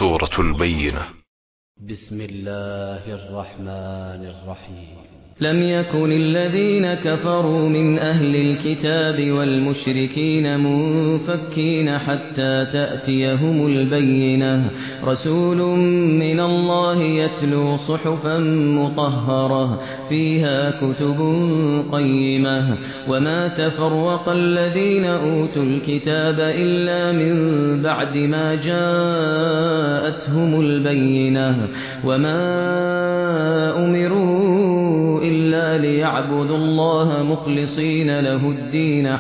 سورة البينة. بسم الله الرحمن الرحيم. لم يكن الذين كفروا من أهل الكتاب والمشركين منفكين حتى تأتيهم البينة رسول من الله يتلو صحفا مطهرة فيها كتب قيمة وما تفرق الذين أوتوا الكتاب إلا من بعد ما جاءتهم البينة وما أمروا إلا ليعبدوا الله مخلصين له الدين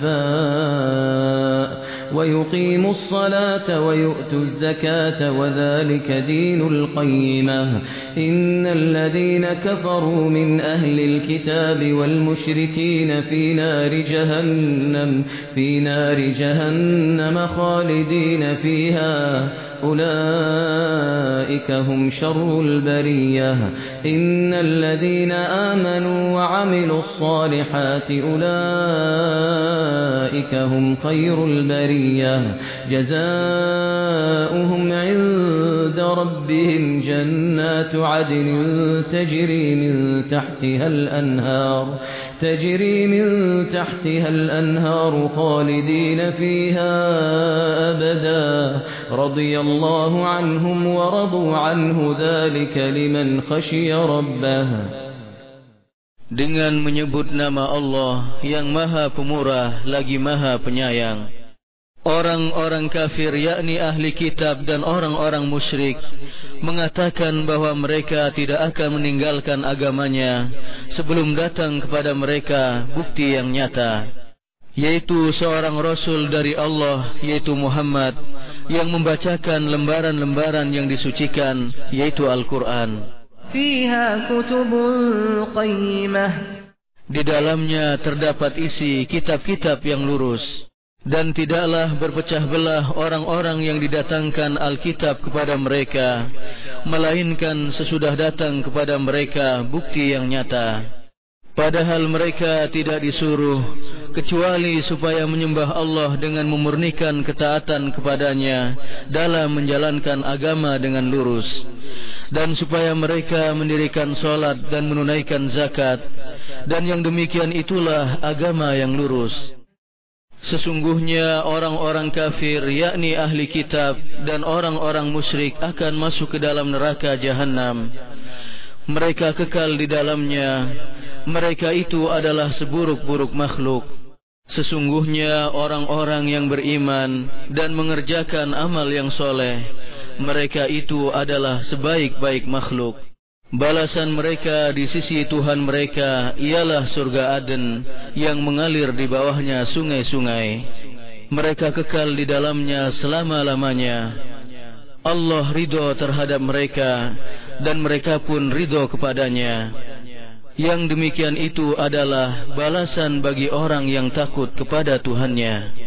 حنفاء ويقيموا الصلاة ويؤتوا الزكاة وذلك دين القيمة. إن الذين كفروا من أهل الكتاب والمشركين في نار جهنم خالدين فيها أولئك هم شر البرية. إن الذين آمنوا وعملوا الصالحات أولئك هم خير البرية جزاؤهم عند ربهم جنات عدن تجري من تحتها الأنهار خالدين فيها أبدا رضي الله عنهم ورضوا عنه ذلك لمن خشي ربه. Dengan menyebut nama Allah yang Maha Pemurah lagi Maha Penyayang. Orang-orang kafir yakni ahli kitab dan orang-orang musyrik mengatakan bahwa mereka tidak akan meninggalkan agamanya sebelum datang kepada mereka bukti yang nyata, yaitu seorang rasul dari Allah, yaitu Muhammad, yang membacakan lembaran-lembaran yang disucikan, yaitu Al-Quran. Fiha kutubun qayyimah. Di dalamnya terdapat isi kitab-kitab yang lurus. Dan tidaklah berpecah belah orang-orang yang didatangkan Alkitab kepada mereka, melainkan sesudah datang kepada mereka bukti yang nyata. Padahal mereka tidak disuruh kecuali supaya menyembah Allah dengan memurnikan ketaatan kepadanya dalam menjalankan agama dengan lurus, dan supaya mereka mendirikan solat dan menunaikan zakat, dan yang demikian itulah agama yang lurus. Sesungguhnya orang-orang kafir yakni ahli kitab dan orang-orang musyrik akan masuk ke dalam neraka jahanam. Mereka kekal di dalamnya. Mereka itu adalah seburuk-buruk makhluk. Sesungguhnya orang-orang yang beriman dan mengerjakan amal yang soleh, mereka itu adalah sebaik-baik makhluk. Balasan mereka di sisi Tuhan mereka ialah surga Aden yang mengalir di bawahnya sungai-sungai. Mereka kekal di dalamnya selama-lamanya. Allah ridho terhadap mereka dan mereka pun ridho kepadanya. Yang demikian itu adalah balasan bagi orang yang takut kepada Tuhannya.